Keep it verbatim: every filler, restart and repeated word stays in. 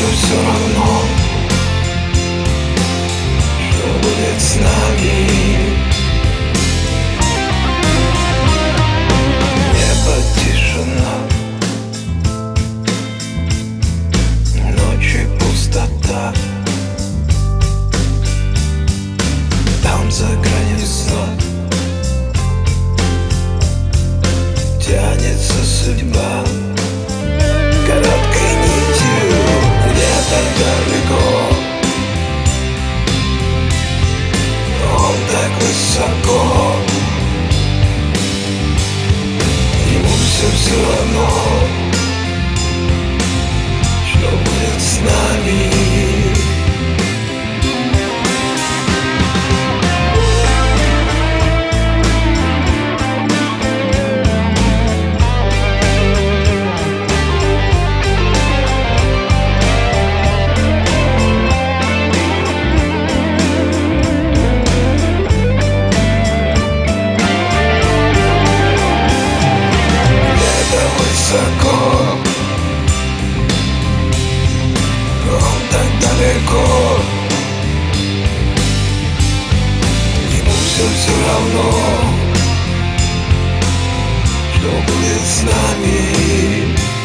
все все равно, что будет с нами. Небо, тишина, ночи пустота. Там за гранью сна тянется судьба короткой нитью где-то далеко. Он так высоко, ему все все равно, что будет с нами. Высоко, он так далеко, ему все все равно, что будет с нами.